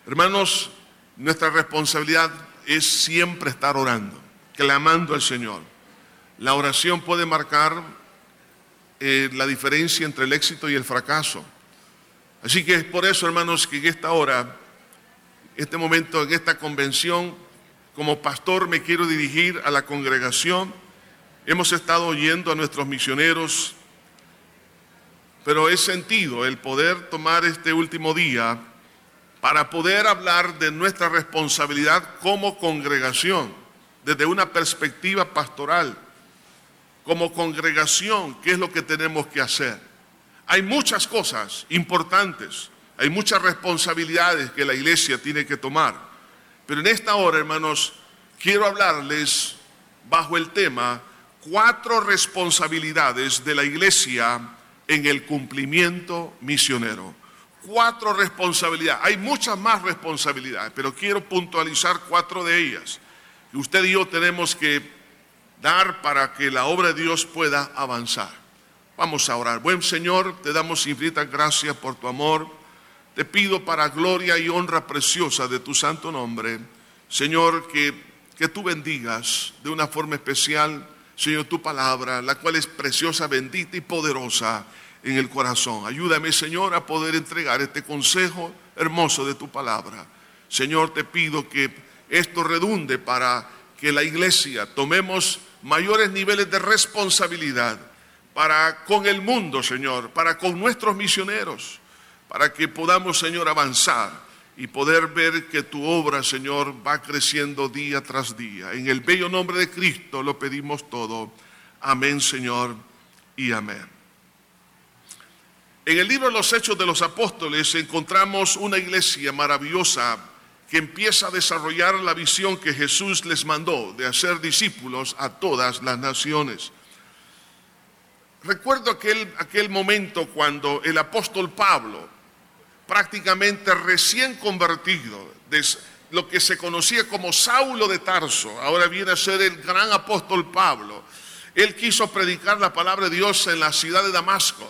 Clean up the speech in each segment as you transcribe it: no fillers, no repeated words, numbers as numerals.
Hermanos, nuestra responsabilidad es siempre estar orando, clamando al Señor. La oración puede marcar la diferencia entre el éxito y el fracaso. Así que es por eso, hermanos, que en esta hora, este momento, en esta convención, como pastor me quiero dirigir a la congregación. Hemos estado oyendo a nuestros misioneros, pero he sentido el poder tomar este último día para poder hablar de nuestra responsabilidad como congregación, desde una perspectiva pastoral. Como congregación, ¿qué es lo que tenemos que hacer? Hay muchas cosas importantes, hay muchas responsabilidades que la iglesia tiene que tomar. Pero en esta hora, hermanos, quiero hablarles bajo el tema 4 responsabilidades de la iglesia en el cumplimiento misionero. 4 responsabilidades. Hay muchas más responsabilidades, pero quiero puntualizar 4 de ellas. Y usted y yo tenemos que dar para que la obra de Dios pueda avanzar. Vamos a orar. Buen Señor, te damos infinitas gracias por tu amor. Te pido para gloria y honra preciosa de tu santo nombre, Señor, que tú bendigas de una forma especial, Señor, tu palabra, la cual es preciosa, bendita y poderosa en el corazón. Ayúdame, Señor, a poder entregar este consejo hermoso de tu palabra. Señor, te pido que esto redunde para que la iglesia tomemos mayores niveles de responsabilidad para con el mundo, Señor, para con nuestros misioneros, para que podamos, Señor, avanzar y poder ver que tu obra, Señor, va creciendo día tras día. En el bello nombre de Cristo lo pedimos todo. Amén, Señor, y amén. En el libro de los Hechos de los Apóstoles encontramos una iglesia maravillosa que empieza a desarrollar la visión que Jesús les mandó de hacer discípulos a todas las naciones. Recuerdo aquel momento cuando el apóstol Pablo, prácticamente recién convertido, de lo que se conocía como Saulo de Tarso, ahora viene a ser el gran apóstol Pablo. Él quiso predicar la palabra de Dios en la ciudad de Damasco,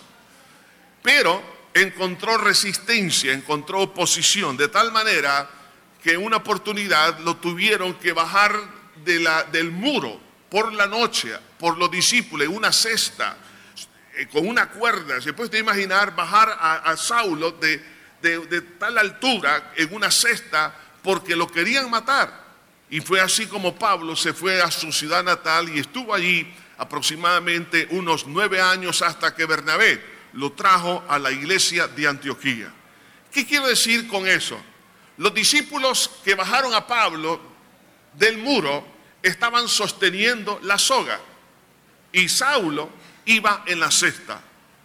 pero encontró resistencia, encontró oposición, de tal manera que en una oportunidad lo tuvieron que bajar del muro por la noche, por los discípulos, en una cesta, con una cuerda. Se puede imaginar bajar a Saulo de tal altura en una cesta porque lo querían matar. Y fue así como Pablo se fue a su ciudad natal y estuvo allí aproximadamente unos 9 años hasta que Bernabé lo trajo a la iglesia de Antioquía. ¿Qué quiero decir con eso? Los discípulos que bajaron a Pablo del muro estaban sosteniendo la soga y Saulo iba en la cesta.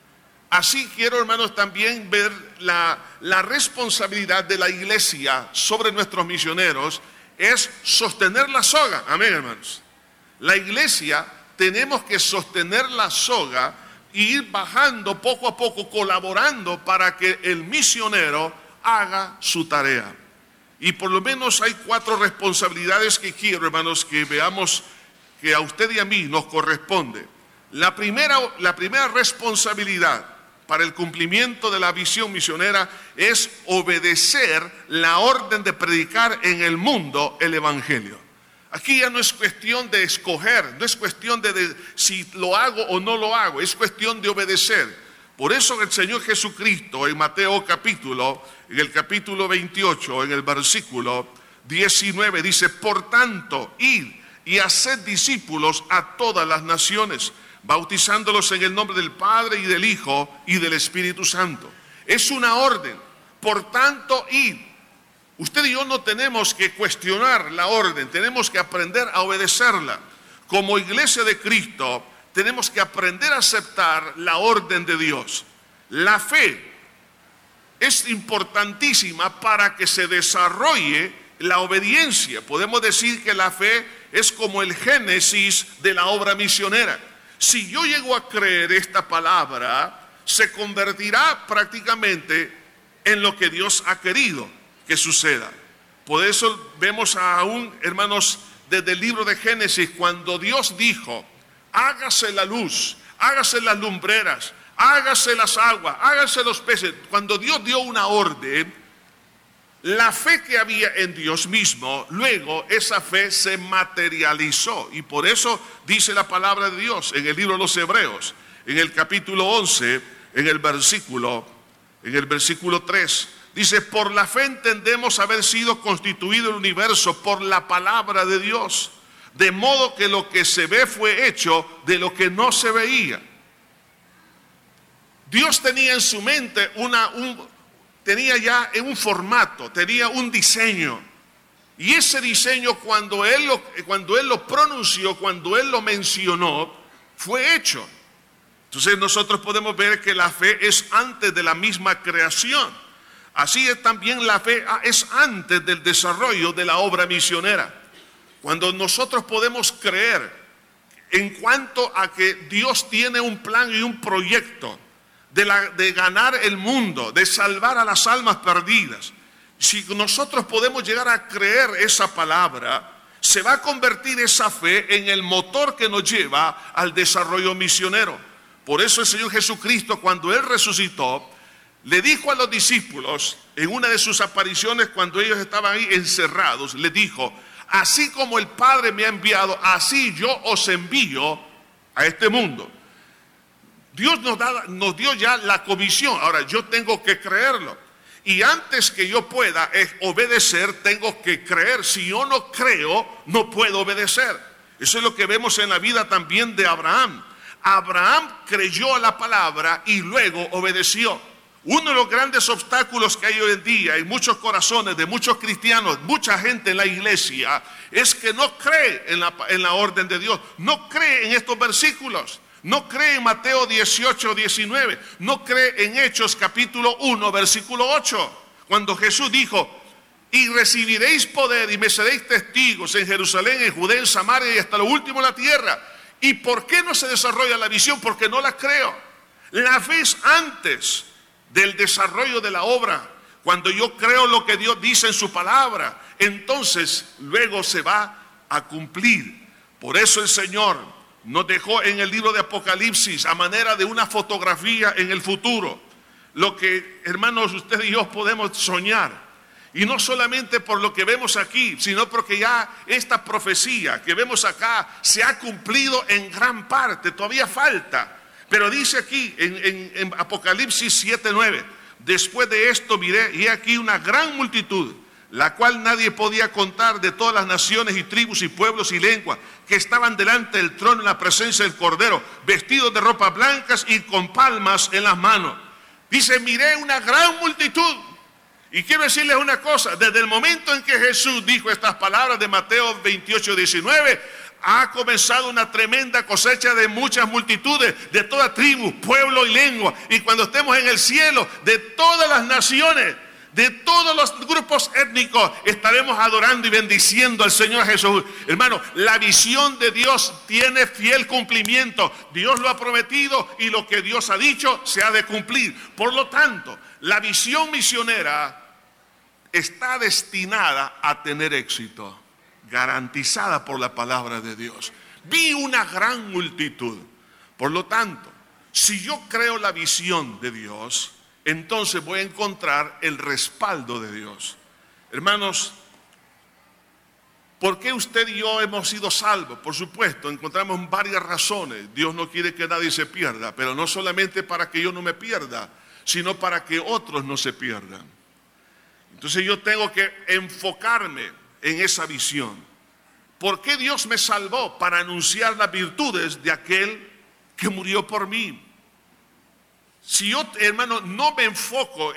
Así quiero, hermanos, también ver la responsabilidad de la iglesia sobre nuestros misioneros es sostener la soga. Amén, hermanos. La iglesia tenemos que sostener la soga e ir bajando poco a poco, colaborando para que el misionero haga su tarea. Y por lo menos hay 4 responsabilidades que quiero, hermanos, que veamos que a usted y a mí nos corresponde. La primera responsabilidad para el cumplimiento de la visión misionera es obedecer la orden de predicar en el mundo el evangelio. Aquí ya no es cuestión de escoger, no es cuestión de si lo hago o no lo hago, es cuestión de obedecer. Por eso el Señor Jesucristo en Mateo en el capítulo 28, en el versículo 19 dice: por tanto, id y haced discípulos a todas las naciones, bautizándolos en el nombre del Padre y del Hijo y del Espíritu Santo. Es una orden. Por tanto, id. Usted y yo no tenemos que cuestionar la orden, tenemos que aprender a obedecerla. Como iglesia de Cristo, tenemos que aprender a aceptar la orden de Dios. La fe es importantísima para que se desarrolle la obediencia. Podemos decir que la fe es como el génesis de la obra misionera. Si yo llego a creer esta palabra, se convertirá prácticamente en lo que Dios ha querido que suceda. Por eso vemos aún, hermanos, desde el libro de Génesis, cuando Dios dijo: hágase la luz, hágase las lumbreras, hágase las aguas, hágase los peces. Cuando Dios dio una orden, La fe que había en Dios mismo, luego esa fe se materializó. Y por eso dice la palabra de Dios en el libro de los Hebreos, en el capítulo 11, en el versículo 3. Dice, por la fe entendemos haber sido constituido el universo por la palabra de Dios, de modo que lo que se ve fue hecho de lo que no se veía. Dios tenía en su mente tenía ya un formato, tenía un diseño. Y ese diseño cuando Él lo pronunció, cuando Él lo mencionó, fue hecho. Entonces nosotros podemos ver que la fe es antes de la misma creación. Así es también la fe es antes del desarrollo de la obra misionera. Cuando nosotros podemos creer en cuanto a que Dios tiene un plan y un proyecto de ganar el mundo, de salvar a las almas perdidas. Si nosotros podemos llegar a creer esa palabra, se va a convertir esa fe en el motor que nos lleva al desarrollo misionero. Por eso el Señor Jesucristo, cuando Él resucitó, le dijo a los discípulos, en una de sus apariciones cuando ellos estaban ahí encerrados, le dijo, así como el Padre me ha enviado, así yo os envío a este mundo. Dios nos dio ya la comisión, ahora yo tengo que creerlo. Y antes que yo pueda obedecer, tengo que creer. Si yo no creo, no puedo obedecer. Eso es lo que vemos en la vida también de Abraham. Abraham creyó a la palabra y luego obedeció. Uno de los grandes obstáculos que hay hoy en día en muchos corazones de muchos cristianos, mucha gente en la iglesia, es que no cree en la orden de Dios, no cree en estos versículos. No cree en Mateo 18, 19, no cree en Hechos capítulo 1, versículo 8, cuando Jesús dijo, y recibiréis poder y me seréis testigos en Jerusalén, en Judea, en Samaria y hasta lo último de la tierra. ¿Y por qué no se desarrolla la visión? Porque no la creo. La fe es antes del desarrollo de la obra. Cuando yo creo lo que Dios dice en su palabra, entonces luego se va a cumplir. Por eso el Señor nos dejó en el libro de Apocalipsis a manera de una fotografía en el futuro. Lo que, hermanos, usted y yo podemos soñar. Y no solamente por lo que vemos aquí, sino porque ya esta profecía que vemos acá se ha cumplido en gran parte. Todavía falta. Pero dice aquí en Apocalipsis 7:9, después de esto miré y he aquí una gran multitud, la cual nadie podía contar, de todas las naciones y tribus y pueblos y lenguas, que estaban delante del trono en la presencia del Cordero, vestidos de ropas blancas y con palmas en las manos. Dice, miré una gran multitud. Y quiero decirles una cosa, desde el momento en que Jesús dijo estas palabras de Mateo 28, 19, ha comenzado una tremenda cosecha de muchas multitudes, de toda tribu, pueblo y lengua. Y cuando estemos en el cielo, de todas las naciones, de todos los grupos étnicos, estaremos adorando y bendiciendo al Señor Jesús. Hermano, la visión de Dios tiene fiel cumplimiento. Dios lo ha prometido y lo que Dios ha dicho se ha de cumplir. Por lo tanto, la visión misionera está destinada a tener éxito, garantizada por la palabra de Dios. Vi una gran multitud. Por lo tanto, si yo creo la visión de Dios, entonces voy a encontrar el respaldo de Dios. Hermanos, ¿por qué usted y yo hemos sido salvos? Por supuesto, encontramos varias razones. Dios no quiere que nadie se pierda, pero no solamente para que yo no me pierda, sino para que otros no se pierdan. Entonces yo tengo que enfocarme en esa visión. ¿Por qué Dios me salvó? Para anunciar las virtudes de aquel que murió por mí. Si yo, hermano, no me enfoco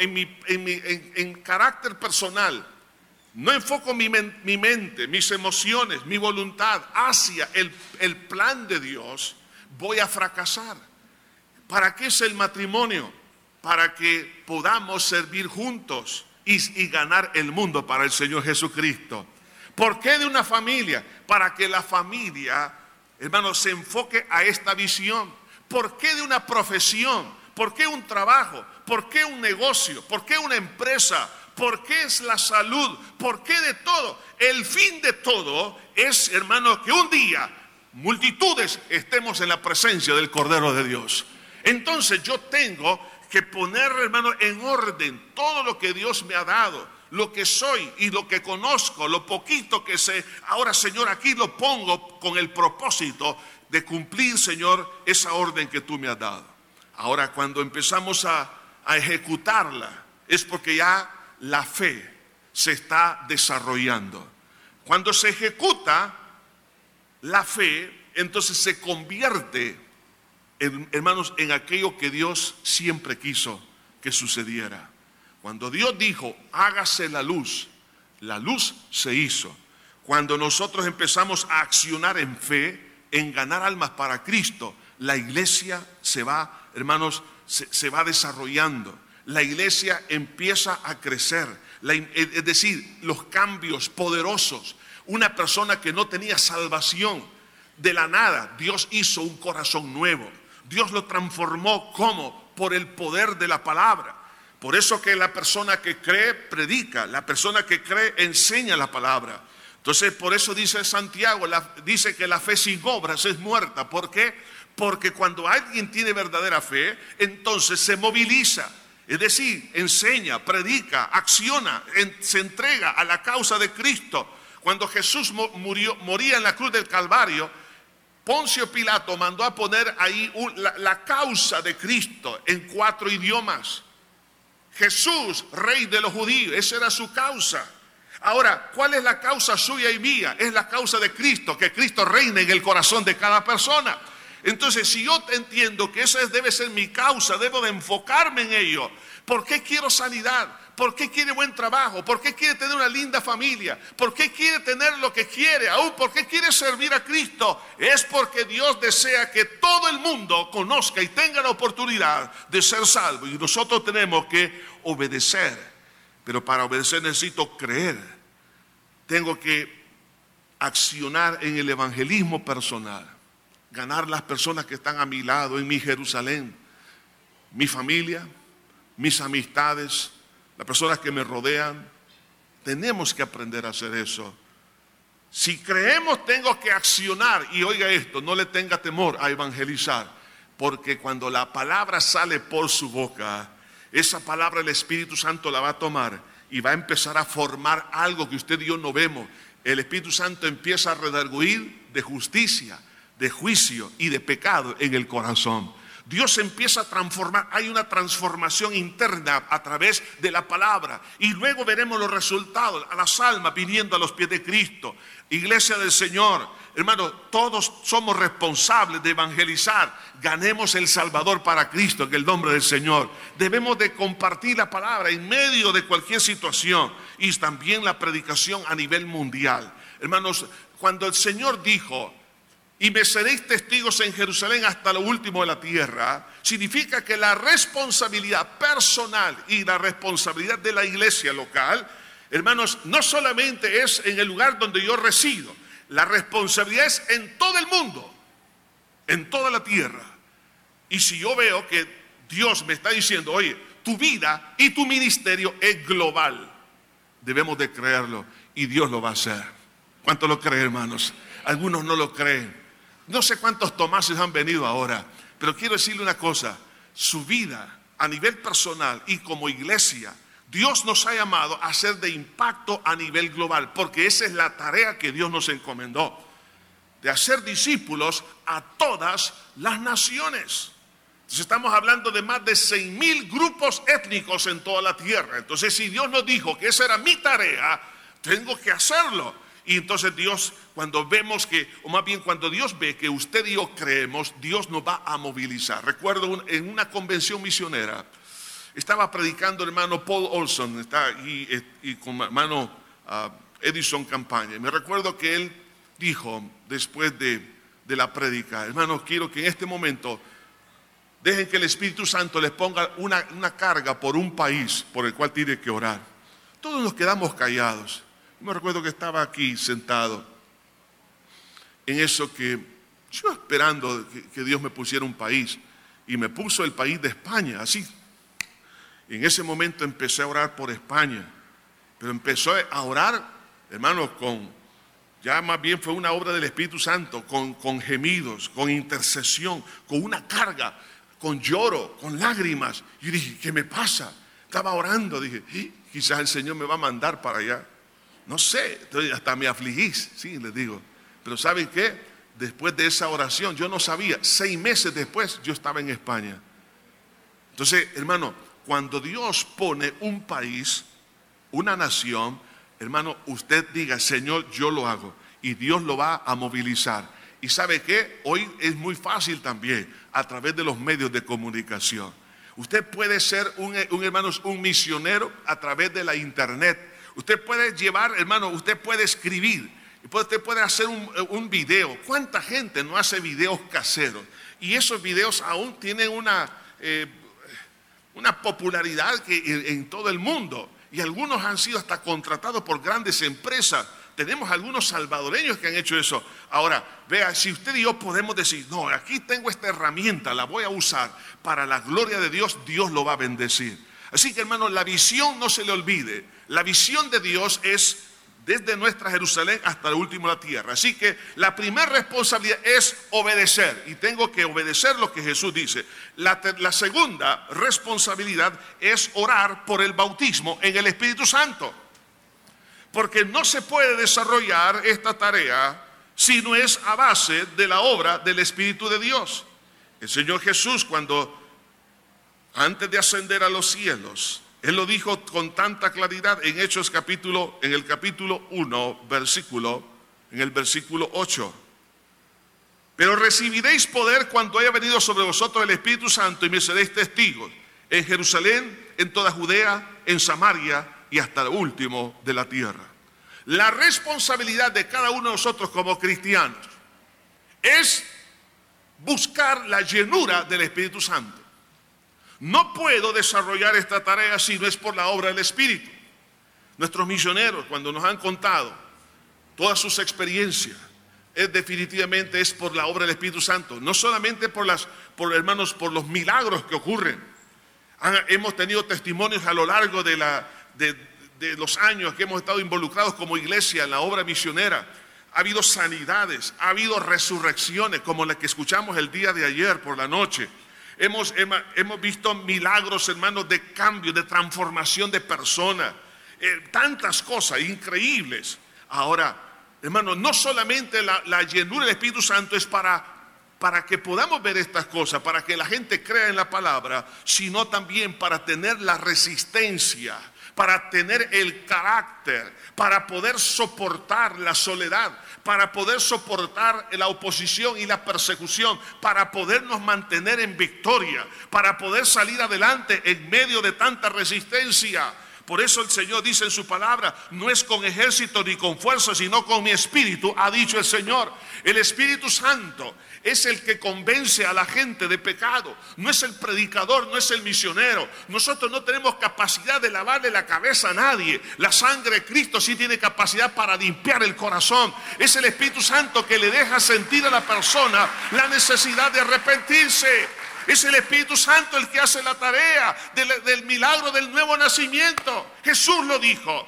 en carácter personal, no enfoco mi mente, mis emociones, mi voluntad hacia el plan de Dios, voy a fracasar. ¿Para qué es el matrimonio? Para que podamos servir juntos y ganar el mundo para el Señor Jesucristo. ¿Por qué de una familia? Para que la familia, hermano, se enfoque a esta visión. ¿Por qué de una profesión? ¿Por qué un trabajo? ¿Por qué un negocio? ¿Por qué una empresa? ¿Por qué es la salud? ¿Por qué de todo? El fin de todo es, hermano, que un día multitudes estemos en la presencia del Cordero de Dios. Entonces yo tengo que poner, hermano, en orden todo lo que Dios me ha dado, lo que soy y lo que conozco, lo poquito que sé. Ahora, Señor, aquí lo pongo con el propósito de cumplir, Señor, esa orden que tú me has dado. Ahora, cuando empezamos a ejecutarla, es porque ya la fe se está desarrollando. Cuando se ejecuta la fe, entonces se convierte, hermanos, en aquello que Dios siempre quiso que sucediera. Cuando Dios dijo, hágase la luz se hizo. Cuando nosotros empezamos a accionar en fe, en ganar almas para Cristo, la iglesia se va, hermanos, se va desarrollando. La iglesia empieza a crecer. Es decir, los cambios poderosos. Una persona que no tenía salvación, de la nada, Dios hizo un corazón nuevo. Dios lo transformó, ¿cómo? Por el poder de la palabra. Por eso que la persona que cree, predica. La persona que cree, enseña la palabra. Entonces, por eso dice Santiago, dice que la fe sin obras es muerta. ¿Por qué? Porque cuando alguien tiene verdadera fe, entonces se moviliza. Es decir, enseña, predica, acciona, se entrega a la causa de Cristo. Cuando Jesús moría en la cruz del Calvario, Poncio Pilato mandó a poner ahí la causa de Cristo en 4 idiomas. Jesús, rey de los judíos, esa era su causa. Ahora, ¿cuál es la causa suya y mía? Es la causa de Cristo, que Cristo reine en el corazón de cada persona. Entonces, si yo entiendo que esa debe ser mi causa, debo de enfocarme en ello. ¿Por qué quiero sanidad? ¿Por qué quiere buen trabajo? ¿Por qué quiere tener una linda familia? ¿Por qué quiere tener lo que quiere? Aún, ¿por qué quiere servir a Cristo? Es porque Dios desea que todo el mundo conozca y tenga la oportunidad de ser salvo. Y nosotros tenemos que obedecer. Pero para obedecer necesito creer. Tengo que accionar en el evangelismo personal. Ganar las personas que están a mi lado, en mi Jerusalén. Mi familia, mis amistades, las personas que me rodean. Tenemos que aprender a hacer eso. Si creemos, tengo que accionar. Y oiga esto, no le tenga temor a evangelizar. Porque cuando la palabra sale por su boca, esa palabra el Espíritu Santo la va a tomar y va a empezar a formar algo que usted y yo no vemos. El Espíritu Santo empieza a redarguir de justicia, de juicio y de pecado en el corazón. Dios empieza a transformar, hay una transformación interna a través de la palabra. Y luego veremos los resultados, a las almas viniendo a los pies de Cristo. Iglesia del Señor, hermanos, todos somos responsables de evangelizar. Ganemos el Salvador para Cristo en el nombre del Señor. Debemos de compartir la palabra en medio de cualquier situación. Y también la predicación a nivel mundial. Hermanos, cuando el Señor dijo, y me seréis testigos en Jerusalén hasta lo último de la tierra, significa que la responsabilidad personal y la responsabilidad de la iglesia local, hermanos, no solamente es en el lugar donde yo resido, la responsabilidad es en todo el mundo, en toda la tierra. Y si yo veo que Dios me está diciendo, oye, tu vida y tu ministerio es global, debemos de creerlo y Dios lo va a hacer. ¿Cuántos lo creen, hermanos? Algunos no lo creen. No sé cuántos Tomases han venido ahora, pero quiero decirle una cosa, su vida a nivel personal y como iglesia, Dios nos ha llamado a ser de impacto a nivel global, porque esa es la tarea que Dios nos encomendó, de hacer discípulos a todas las naciones. Entonces estamos hablando de más de 6,000 grupos étnicos en toda la tierra. Entonces si Dios nos dijo que esa era mi tarea, tengo que hacerlo. Y entonces Dios, cuando vemos que, o más bien cuando Dios ve que usted y yo creemos, Dios nos va a movilizar. Recuerdo en una convención misionera, estaba predicando el hermano Paul Olson, está ahí, y con el hermano Edison Campaña. Y me recuerdo que él dijo, después de la prédica, hermanos, quiero que en este momento dejen que el Espíritu Santo les ponga una carga por un país por el cual tiene que orar. Todos nos quedamos callados. Me recuerdo que estaba aquí sentado en eso que yo esperando que Dios me pusiera un país y me puso el país de España, así. Y en ese momento empecé a orar por España, pero empezó a orar, hermanos, ya más bien fue una obra del Espíritu Santo, con gemidos, con intercesión, con una carga, con lloro, con lágrimas. Yo dije, ¿qué me pasa? Estaba orando, dije, quizás el Señor me va a mandar para allá. No sé, entonces hasta me afligís, sí, les digo. Pero ¿saben qué? Después de esa oración, yo no sabía, 6 meses después yo estaba en España. Entonces, hermano, cuando Dios pone un país, una nación, hermano, usted diga, Señor, yo lo hago. Y Dios lo va a movilizar. ¿Y sabe qué? Hoy es muy fácil también, a través de los medios de comunicación. Usted puede ser un misionero a través de la internet. Usted puede llevar, hermano, usted puede escribir. Usted puede hacer un video. ¿Cuánta gente no hace videos caseros? Y esos videos aún tienen una popularidad en todo el mundo. Y algunos han sido hasta contratados por grandes empresas. Tenemos algunos salvadoreños que han hecho eso. Ahora, vea, si usted y yo podemos decir, no, aquí tengo esta herramienta, la voy a usar para la gloria de Dios, Dios lo va a bendecir. Así que, hermano, la visión no se le olvide. La visión de Dios es desde nuestra Jerusalén hasta el último de la tierra. Así que la primera responsabilidad es obedecer. Y tengo que obedecer lo que Jesús dice. La segunda responsabilidad es orar por el bautismo en el Espíritu Santo. Porque no se puede desarrollar esta tarea si no es a base de la obra del Espíritu de Dios. El Señor Jesús, antes de ascender a los cielos, Él lo dijo con tanta claridad en Hechos en el capítulo 1, en el versículo 8. Pero recibiréis poder cuando haya venido sobre vosotros el Espíritu Santo y me seréis testigos en Jerusalén, en toda Judea, en Samaria y hasta el último de la tierra. La responsabilidad de cada uno de nosotros como cristianos es buscar la llenura del Espíritu Santo. No puedo desarrollar esta tarea si no es por la obra del Espíritu. Nuestros misioneros, cuando nos han contado todas sus experiencias, definitivamente es por la obra del Espíritu Santo. No solamente por los milagros que ocurren. Hemos tenido testimonios a lo largo de los años que hemos estado involucrados como iglesia en la obra misionera. Ha habido sanidades, ha habido resurrecciones como la que escuchamos el día de ayer por la noche. Hemos visto milagros, hermanos, de cambio, de transformación de personas. Tantas cosas increíbles. Ahora, hermanos, no solamente la llenura del Espíritu Santo es para que podamos ver estas cosas, para que la gente crea en la palabra, sino también para tener la resistencia, para tener el carácter, para poder soportar la soledad, para poder soportar la oposición y la persecución, para podernos mantener en victoria, para poder salir adelante en medio de tanta resistencia. Por eso el Señor dice en su palabra, no es con ejército ni con fuerza, sino con mi espíritu, ha dicho el Señor. El Espíritu Santo es el que convence a la gente de pecado. No es el predicador, no es el misionero. Nosotros no tenemos capacidad de lavarle la cabeza a nadie. La sangre de Cristo sí tiene capacidad para limpiar el corazón. Es el Espíritu Santo que le deja sentir a la persona la necesidad de arrepentirse. Es el Espíritu Santo el que hace la tarea del milagro del nuevo nacimiento. Jesús lo dijo.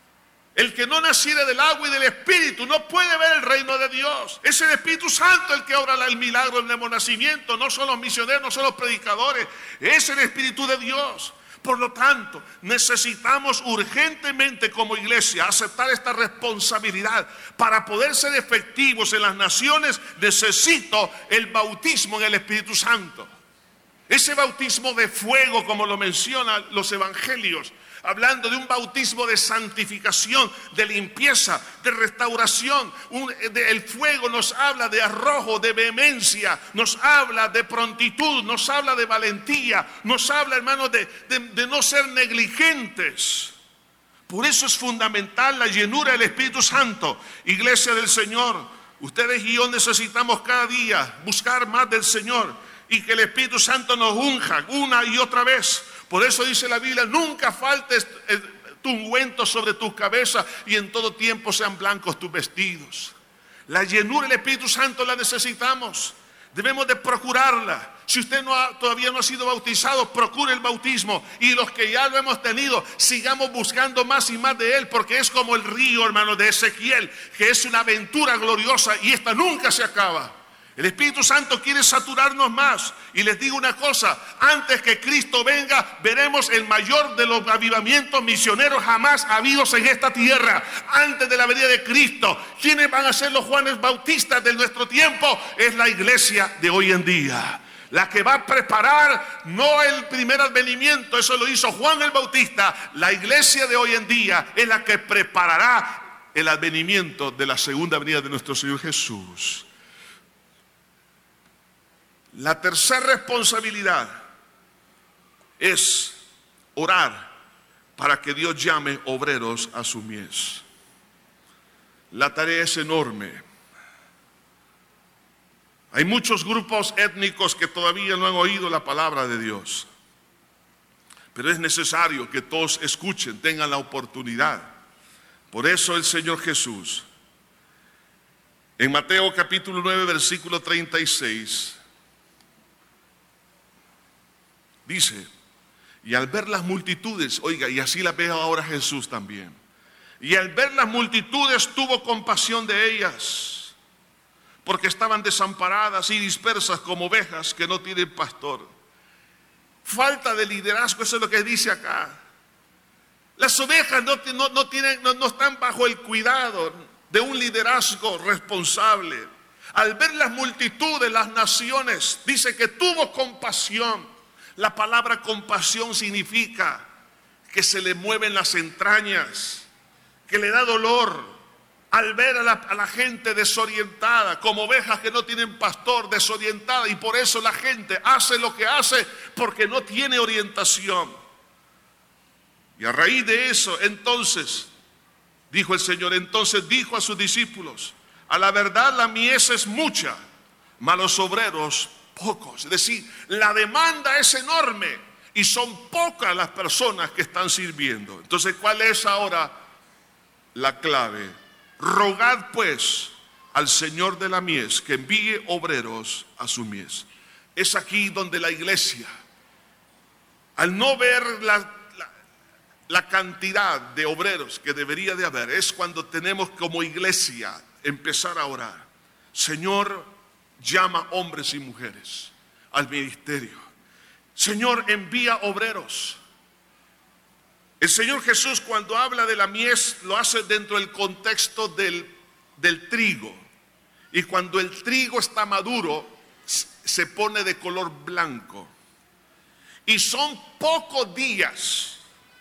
El que no naciere del agua y del Espíritu no puede ver el reino de Dios. Es el Espíritu Santo el que obra el milagro del nuevo nacimiento. No son los misioneros, no son los predicadores. Es el Espíritu de Dios. Por lo tanto, necesitamos urgentemente como iglesia aceptar esta responsabilidad. Para poder ser efectivos en las naciones, necesito el bautismo en el Espíritu Santo. Ese bautismo de fuego, como lo mencionan los evangelios, hablando de un bautismo de santificación, de limpieza, de restauración. El fuego nos habla de arrojo, de vehemencia, nos habla de prontitud, nos habla de valentía, nos habla, hermanos, de no ser negligentes. Por eso es fundamental la llenura del Espíritu Santo. Iglesia del Señor, ustedes y yo necesitamos cada día buscar más del Señor y que el Espíritu Santo nos unja una y otra vez. Por eso dice la Biblia, nunca faltes tu ungüento sobre tus cabezas y en todo tiempo sean blancos tus vestidos. La llenura del Espíritu Santo la necesitamos. Debemos de procurarla. Si usted todavía no ha sido bautizado, procure el bautismo. Y los que ya lo hemos tenido, sigamos buscando más y más de él, porque es como el río, hermano, de Ezequiel, que es una aventura gloriosa y esta nunca se acaba. El Espíritu Santo quiere saturarnos más. Y les digo una cosa, antes que Cristo venga, veremos el mayor de los avivamientos misioneros jamás habidos en esta tierra. Antes de la venida de Cristo, ¿quiénes van a ser los Juanes Bautistas de nuestro tiempo? Es la iglesia de hoy en día. La que va a preparar, no el primer advenimiento, eso lo hizo Juan el Bautista. La iglesia de hoy en día es la que preparará el advenimiento de la segunda venida de nuestro Señor Jesús. La tercera responsabilidad es orar para que Dios llame obreros a su mies. La tarea es enorme. Hay muchos grupos étnicos que todavía no han oído la palabra de Dios, pero es necesario que todos escuchen, tengan la oportunidad. Por eso el Señor Jesús, en Mateo capítulo 9, versículo 36, dice, y al ver las multitudes, oiga, y así la ve ahora Jesús también, y al ver las multitudes tuvo compasión de ellas, porque estaban desamparadas y dispersas como ovejas que no tienen pastor. Falta de liderazgo, eso es lo que dice acá. Las ovejas no están bajo el cuidado de un liderazgo responsable. Al ver las multitudes, las naciones, dice que tuvo compasión. La palabra compasión significa que se le mueven las entrañas, que le da dolor. Al ver a la gente desorientada, como ovejas que no tienen pastor, desorientada, y por eso la gente hace lo que hace porque no tiene orientación. Y a raíz de eso, entonces, dijo el Señor, entonces dijo a sus discípulos, a la verdad la mies es mucha, mas los obreros pocos. Es decir, la demanda es enorme y son pocas las personas que están sirviendo. Entonces, ¿cuál es ahora la clave? Rogad pues al Señor de la mies que envíe obreros a su mies. Es aquí donde la iglesia, al no ver la cantidad de obreros que debería de haber, es cuando tenemos como iglesia empezar a orar. Señor, llama hombres y mujeres al ministerio. Señor, envía obreros. El Señor Jesús, cuando habla de la mies, lo hace dentro del contexto del trigo. Y cuando el trigo está maduro, se pone de color blanco. Y son pocos días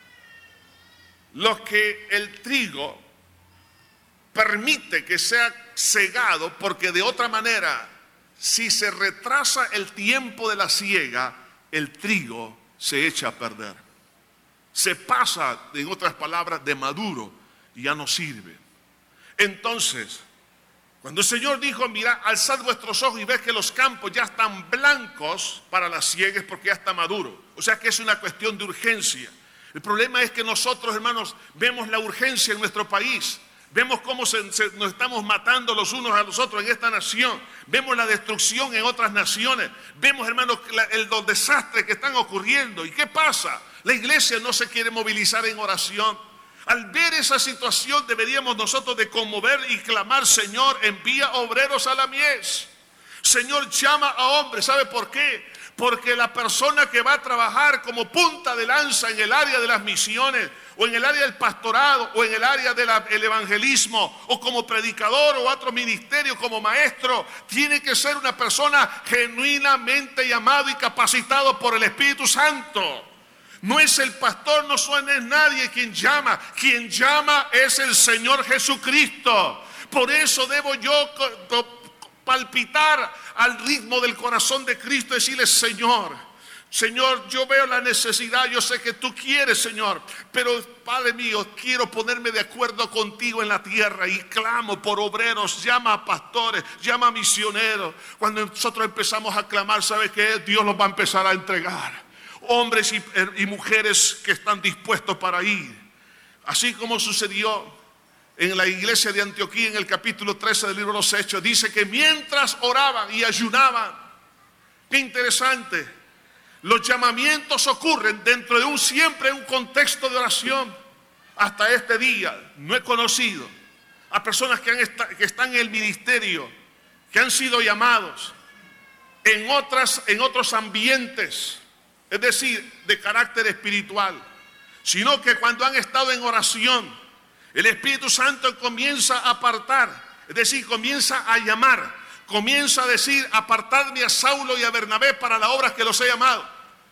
los que el trigo permite que sea segado, porque de otra manera, si se retrasa el tiempo de la siega, el trigo se echa a perder. Se pasa, en otras palabras, de maduro y ya no sirve. Entonces, cuando el Señor dijo, mira, alzad vuestros ojos y ves que los campos ya están blancos para la siega, es porque ya está maduro. O sea que es una cuestión de urgencia. El problema es que nosotros, hermanos, vemos la urgencia en nuestro país. Vemos cómo nos estamos matando los unos a los otros en esta nación. Vemos la destrucción en otras naciones. Vemos, hermanos, los desastres que están ocurriendo. ¿Y qué pasa? La iglesia no se quiere movilizar en oración. Al ver esa situación deberíamos nosotros de conmover y clamar, Señor, envía obreros a la mies. Señor, llama a hombres. ¿Sabe por qué? Porque la persona que va a trabajar como punta de lanza en el área de las misiones, o en el área del pastorado, o en el área del evangelismo, o como predicador, o otro ministerio como maestro, tiene que ser una persona genuinamente llamado y capacitado por el Espíritu Santo. No es el pastor, no es nadie quien llama es el Señor Jesucristo. Por eso debo yo palpitar al ritmo del corazón de Cristo, decirle, Señor, yo veo la necesidad, yo sé que tú quieres, Señor, pero Padre mío, quiero ponerme de acuerdo contigo en la tierra y clamo por obreros, llama a pastores, llama a misioneros. Cuando nosotros empezamos a clamar, ¿sabe qué? Dios nos va a empezar a entregar hombres y mujeres que están dispuestos para ir. Así como sucedió en la iglesia de Antioquía, en el capítulo 13 del libro de los Hechos, dice que mientras oraban y ayunaban, qué interesante, los llamamientos ocurren dentro de siempre un contexto de oración. Hasta este día no he conocido a personas que están en el ministerio, que han sido llamados en otros ambientes, es decir, de carácter espiritual, sino que cuando han estado en oración, el Espíritu Santo comienza a apartar, es decir, comienza a llamar, comienza a decir: apartadme a Saulo y a Bernabé para la obra que los he llamado.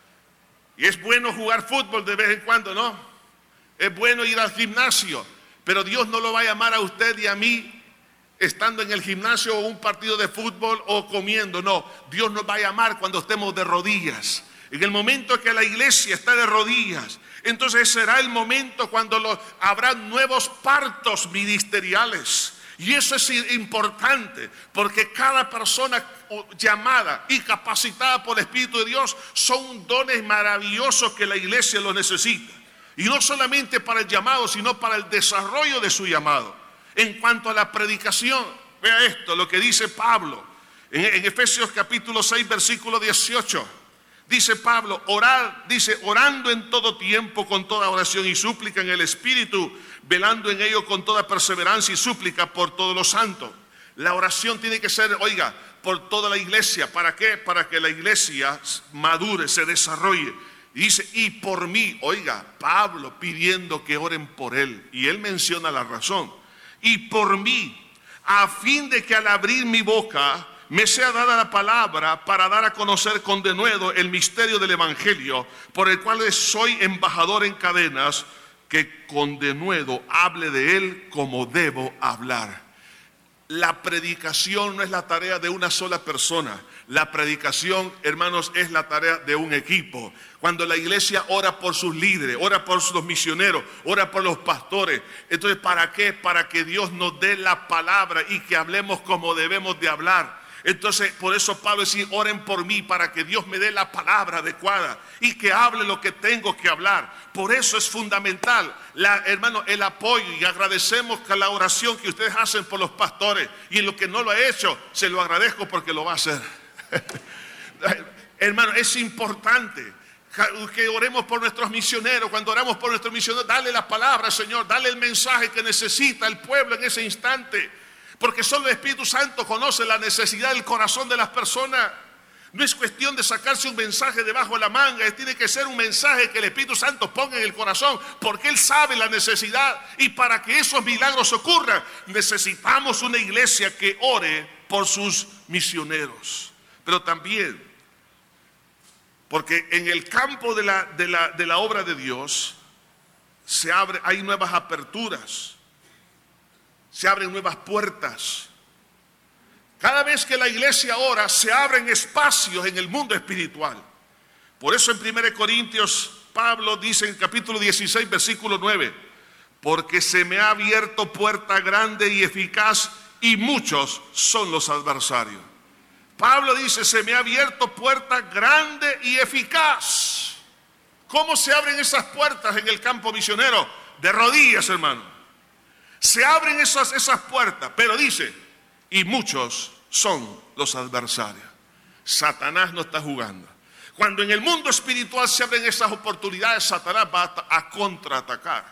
Y es bueno jugar fútbol de vez en cuando, ¿no? Es bueno ir al gimnasio, pero Dios no lo va a llamar a usted y a mí estando en el gimnasio o un partido de fútbol o comiendo. No, Dios nos va a llamar cuando estemos de rodillas. En el momento que la iglesia está de rodillas, entonces será el momento cuando habrá nuevos partos ministeriales. Y eso es importante, porque cada persona llamada y capacitada por el Espíritu de Dios son dones maravillosos que la iglesia los necesita. Y no solamente para el llamado, sino para el desarrollo de su llamado. En cuanto a la predicación, vea esto, lo que dice Pablo en Efesios capítulo 6, versículo 18. Dice Pablo: orad, dice, orando en todo tiempo con toda oración y súplica en el Espíritu, velando en ello con toda perseverancia y súplica por todos los santos. La oración tiene que ser, oiga, por toda la iglesia. ¿Para qué? Para que la iglesia madure, se desarrolle. Y dice: y por mí, oiga, Pablo pidiendo que oren por él. Y él menciona la razón. Y por mí, a fin de que al abrir mi boca me sea dada la palabra para dar a conocer con denuedo el misterio del Evangelio, por el cual soy embajador en cadenas, que con denuedo hable de él como debo hablar. La predicación no es la tarea de una sola persona. La predicación, hermanos, es la tarea de un equipo. Cuando la iglesia ora por sus líderes, ora por sus misioneros, ora por los pastores. Entonces, ¿para qué? Para que Dios nos dé la palabra y que hablemos como debemos de hablar. Entonces, por eso Pablo dice: oren por mí, para que Dios me dé la palabra adecuada y que hable lo que tengo que hablar. Por eso es fundamental, hermano, el apoyo, y agradecemos que la oración que ustedes hacen por los pastores, y en lo que no lo ha hecho, se lo agradezco porque lo va a hacer. Hermano, es importante que oremos por nuestros misioneros. Cuando oramos por nuestros misioneros, dale la palabra, Señor, dale el mensaje que necesita el pueblo en ese instante. Porque solo el Espíritu Santo conoce la necesidad del corazón de las personas. No es cuestión de sacarse un mensaje debajo de la manga. Tiene que ser un mensaje que el Espíritu Santo ponga en el corazón, porque Él sabe la necesidad. Y para que esos milagros ocurran, necesitamos una iglesia que ore por sus misioneros. Pero también, porque en el campo de la obra de Dios hay nuevas aperturas. Se abren nuevas puertas. Cada vez que la iglesia ora, se abren espacios en el mundo espiritual. Por eso en 1 Corintios, Pablo dice en capítulo 16, versículo 9: porque se me ha abierto puerta grande y eficaz, y muchos son los adversarios. Pablo dice: se me ha abierto puerta grande y eficaz. ¿Cómo se abren esas puertas en el campo misionero? De rodillas, hermano. Se abren esas puertas, pero dice: y muchos son los adversarios. Satanás no está jugando. Cuando en el mundo espiritual se abren esas oportunidades, Satanás va a contraatacar.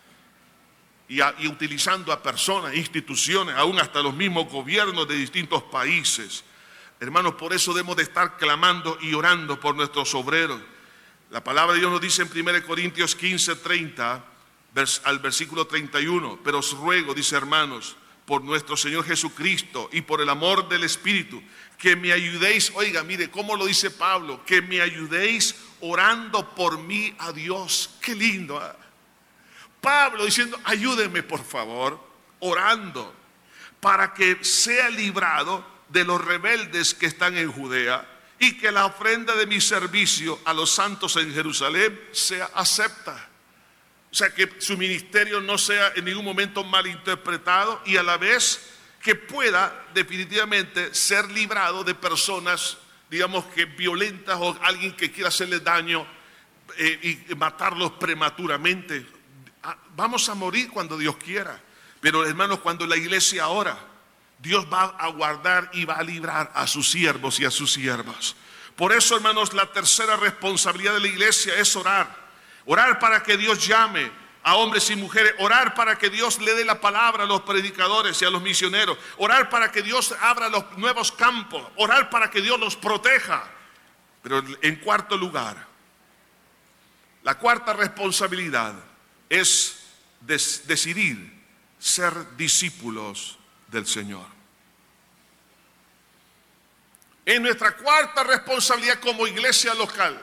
Y utilizando a personas, instituciones, aún hasta los mismos gobiernos de distintos países. Hermanos, por eso debemos de estar clamando y orando por nuestros obreros. La palabra de Dios nos dice en 1 Corintios 15, 30, al versículo 31, pero os ruego, dice, hermanos, por nuestro Señor Jesucristo y por el amor del Espíritu, que me ayudéis. Oiga, mire cómo lo dice Pablo: que me ayudéis orando por mí a Dios. Qué lindo, ¿eh? Pablo diciendo: ayúdenme por favor, orando, para que sea librado de los rebeldes que están en Judea, y que la ofrenda de mi servicio a los santos en Jerusalén sea acepta. O sea, que su ministerio no sea en ningún momento malinterpretado, y a la vez que pueda definitivamente ser librado de personas, digamos, que violentas, o alguien que quiera hacerle daño y matarlos prematuramente. Vamos a morir cuando Dios quiera, pero hermanos, cuando la iglesia ora, Dios va a guardar y va a librar a sus siervos y a sus siervas. Por eso, hermanos, la tercera responsabilidad de la iglesia es orar. Orar para que Dios llame a hombres y mujeres, orar para que Dios le dé la palabra a los predicadores y a los misioneros, orar para que Dios abra los nuevos campos, orar para que Dios los proteja. Pero en cuarto lugar, la cuarta responsabilidad es decidir ser discípulos del Señor. En nuestra cuarta responsabilidad como iglesia local,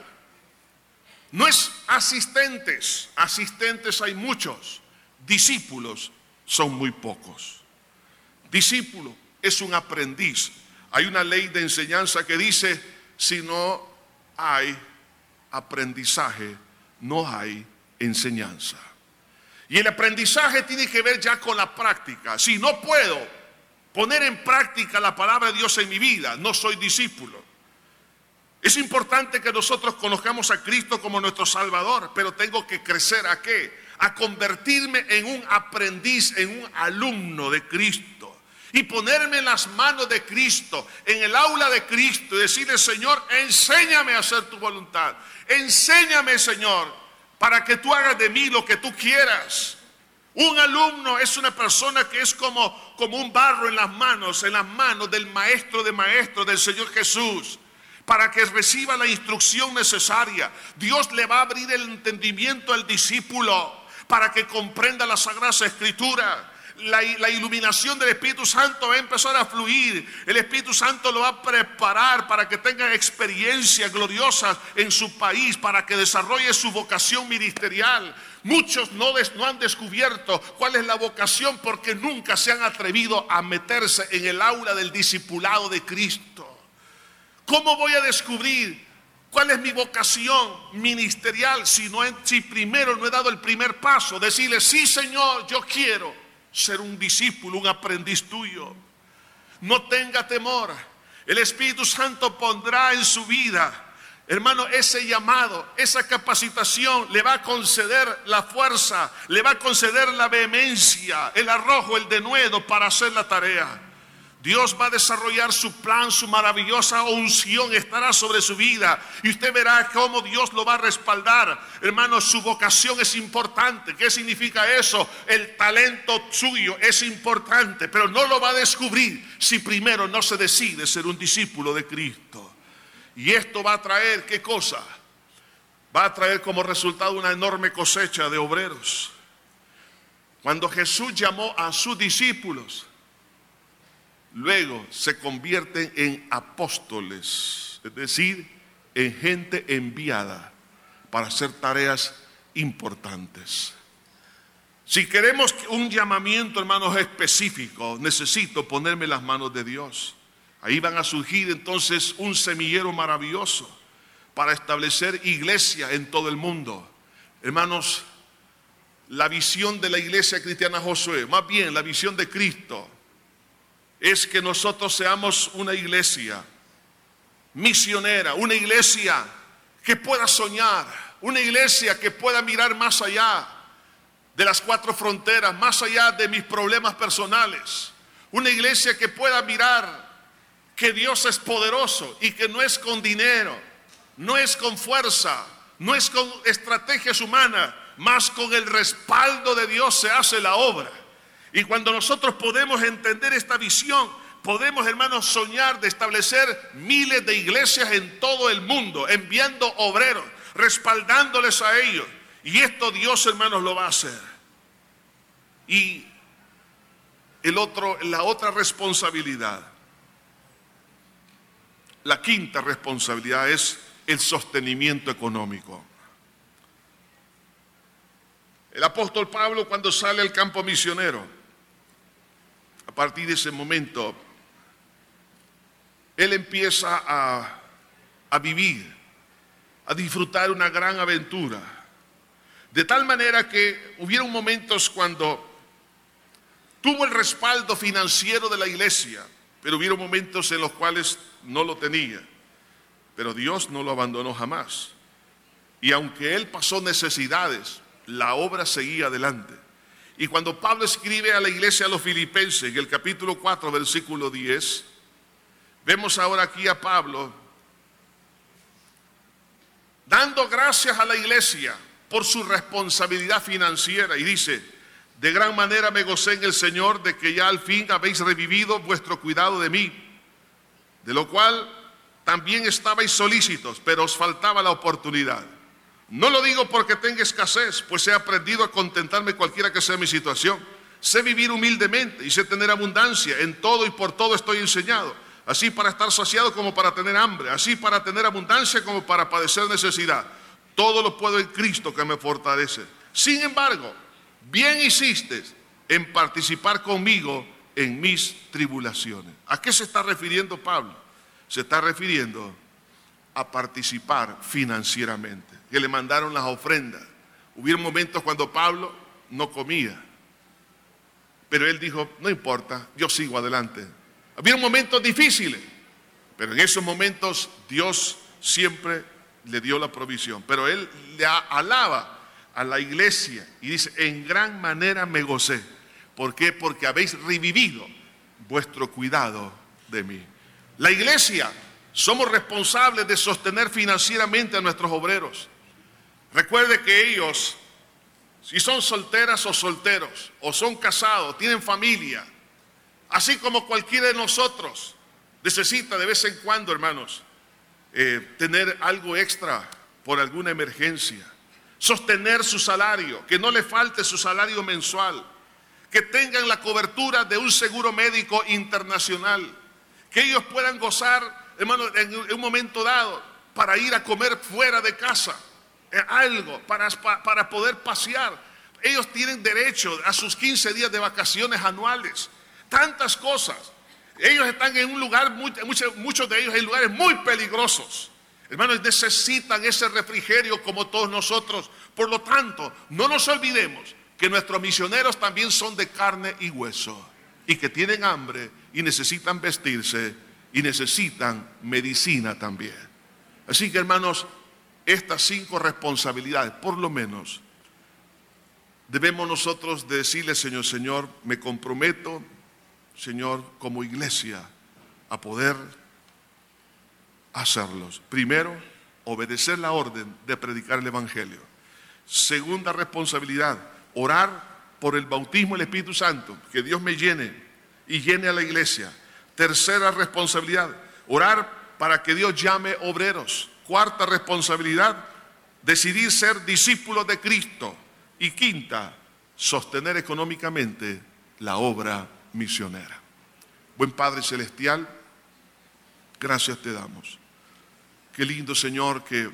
no es asistentes, asistentes hay muchos, discípulos son muy pocos. Discípulo es un aprendiz. Hay una ley de enseñanza que dice, si no hay aprendizaje, no hay enseñanza. Y el aprendizaje tiene que ver ya con la práctica. Si no puedo poner en práctica la palabra de Dios en mi vida, no soy discípulo. Es importante que nosotros conozcamos a Cristo como nuestro Salvador, pero tengo que crecer ¿a qué? A convertirme en un aprendiz, en un alumno de Cristo. Y ponerme en las manos de Cristo, en el aula de Cristo, y decirle, Señor, enséñame a hacer tu voluntad. Enséñame, Señor, para que tú hagas de mí lo que tú quieras. Un alumno es una persona que es como un barro en las manos del maestro de maestros, del Señor Jesús, para que reciba la instrucción necesaria. Dios le va a abrir el entendimiento al discípulo para que comprenda las Sagradas Escrituras. La iluminación del Espíritu Santo va a empezar a fluir. El Espíritu Santo lo va a preparar para que tenga experiencias gloriosas en su país, para que desarrolle su vocación ministerial. Muchos no han descubierto cuál es la vocación porque nunca se han atrevido a meterse en el aula del discipulado de Cristo. ¿Cómo voy a descubrir cuál es mi vocación ministerial si primero no he dado el primer paso? Decirle, sí, Señor, yo quiero ser un discípulo, un aprendiz tuyo. No tenga temor. El Espíritu Santo pondrá en su vida, hermano, ese llamado, esa capacitación. Le va a conceder la fuerza, le va a conceder la vehemencia, el arrojo, el denuedo para hacer la tarea. Dios va a desarrollar su plan, su maravillosa unción estará sobre su vida. Y usted verá cómo Dios lo va a respaldar. Hermano, su vocación es importante. ¿Qué significa eso? El talento suyo es importante, pero no lo va a descubrir si primero no se decide ser un discípulo de Cristo. Y esto va a traer, ¿qué cosa? Va a traer como resultado una enorme cosecha de obreros. Cuando Jesús llamó a sus discípulos, luego se convierten en apóstoles, es decir, en gente enviada para hacer tareas importantes. Si queremos un llamamiento, hermanos, específico, necesito ponerme en las manos de Dios. Ahí van a surgir entonces un semillero maravilloso para establecer iglesia en todo el mundo. Hermanos, la visión de la iglesia cristiana Josué, más bien la visión de Cristo, es que nosotros seamos una iglesia misionera, una iglesia que pueda soñar, una iglesia que pueda mirar más allá de las cuatro fronteras, más allá de mis problemas personales, una iglesia que pueda mirar que Dios es poderoso y que no es con dinero, no es con fuerza, no es con estrategias humanas, más con el respaldo de Dios se hace la obra. Y cuando nosotros podemos entender esta visión, podemos, hermanos, soñar de establecer miles de iglesias en todo el mundo, enviando obreros, respaldándoles a ellos. Y esto Dios, hermanos, lo va a hacer. Y la otra responsabilidad, la quinta responsabilidad es el sostenimiento económico. El apóstol Pablo, cuando sale al campo misionero, a partir de ese momento, él empieza a vivir, a disfrutar una gran aventura. De tal manera que hubieron momentos cuando tuvo el respaldo financiero de la iglesia, pero hubieron momentos en los cuales no lo tenía. Pero Dios no lo abandonó jamás. Y aunque él pasó necesidades, la obra seguía adelante. Y cuando Pablo escribe a la iglesia a los filipenses, en el capítulo 4, versículo 10, vemos ahora aquí a Pablo dando gracias a la iglesia por su responsabilidad financiera. Y dice: de gran manera me gocé en el Señor de que ya al fin habéis revivido vuestro cuidado de mí, de lo cual también estabais solícitos, pero os faltaba la oportunidad. No lo digo porque tenga escasez, pues he aprendido a contentarme cualquiera que sea mi situación. Sé vivir humildemente y sé tener abundancia. En todo y por todo estoy enseñado, así para estar saciado como para tener hambre, así para tener abundancia como para padecer necesidad. Todo lo puedo en Cristo que me fortalece. Sin embargo, bien hiciste en participar conmigo en mis tribulaciones. ¿A qué se está refiriendo Pablo? Se está refiriendo a participar financieramente, que le mandaron las ofrendas. Hubieron momentos cuando Pablo no comía, pero él dijo: no importa, yo sigo adelante. Hubieron momentos difíciles, pero en esos momentos Dios siempre le dio la provisión. Pero él le alaba a la iglesia y dice: en gran manera me gocé. ¿Por qué? Porque habéis revivido vuestro cuidado de mí. La iglesia somos responsables de sostener financieramente a nuestros obreros. Recuerde que ellos, si son solteras o solteros, o son casados, tienen familia, así como cualquiera de nosotros, necesita de vez en cuando, hermanos, tener algo extra por alguna emergencia, sostener su salario, que no le falte su salario mensual, que tengan la cobertura de un seguro médico internacional, que ellos puedan gozar, hermano, en un momento dado, para ir a comer fuera de casa, algo, para poder pasear. Ellos tienen derecho a sus 15 días de vacaciones anuales, tantas cosas. Ellos están en un lugar, muchos de ellos en lugares muy peligrosos. Hermanos, necesitan ese refrigerio como todos nosotros. Por lo tanto, no nos olvidemos que nuestros misioneros también son de carne y hueso, y que tienen hambre y necesitan vestirse y necesitan medicina también. Así que, hermanos, estas 5 responsabilidades, por lo menos, debemos nosotros decirle: Señor, Señor, me comprometo, Señor, como iglesia, a poder hacerlos. Primero, obedecer la orden de predicar el Evangelio. Segunda responsabilidad, orar por el bautismo del Espíritu Santo, que Dios me llene y llene a la iglesia. Tercera responsabilidad, orar para que Dios llame obreros. Cuarta responsabilidad, decidir ser discípulos de Cristo. Y quinta, sostener económicamente la obra misionera. Buen Padre Celestial, gracias te damos. Qué lindo, Señor, que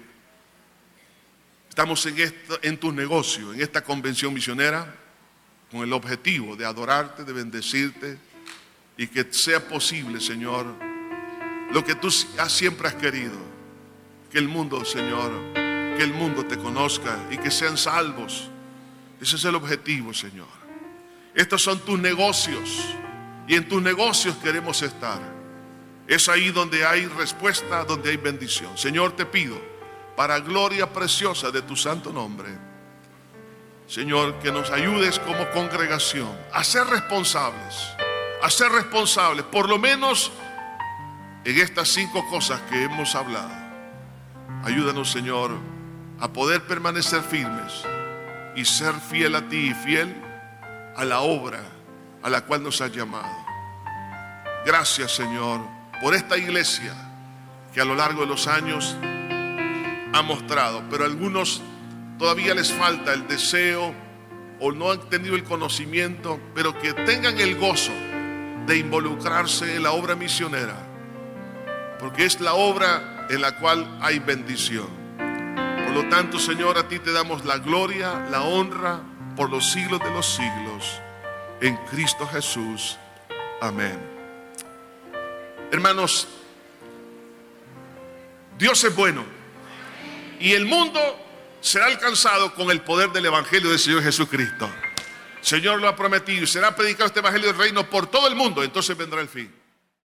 estamos en tus negocios, en esta convención misionera, con el objetivo de adorarte, de bendecirte, y que sea posible, Señor, lo que tú siempre has querido, que el mundo, Señor, que el mundo te conozca y que sean salvos. Ese es el objetivo, Señor. Estos son tus negocios y en tus negocios queremos estar. Es ahí donde hay respuesta, donde hay bendición. Señor, te pido, para gloria preciosa de tu santo nombre, Señor, que nos ayudes como congregación a ser responsables, por lo menos en estas 5 cosas que hemos hablado. Ayúdanos, Señor, a poder permanecer firmes y ser fiel a ti y fiel a la obra a la cual nos has llamado. Gracias, Señor, por esta iglesia que a lo largo de los años ha mostrado, pero a algunos todavía les falta el deseo o no han tenido el conocimiento, pero que tengan el gozo de involucrarse en la obra misionera, porque es la obra en la cual hay bendición. Por lo tanto, Señor, a ti te damos la gloria, la honra por los siglos de los siglos, en Cristo Jesús. Amén. Hermanos, Dios es bueno y el mundo será alcanzado con el poder del Evangelio del Señor Jesucristo. Señor lo ha prometido y será predicado este Evangelio del Reino por todo el mundo, entonces vendrá el fin.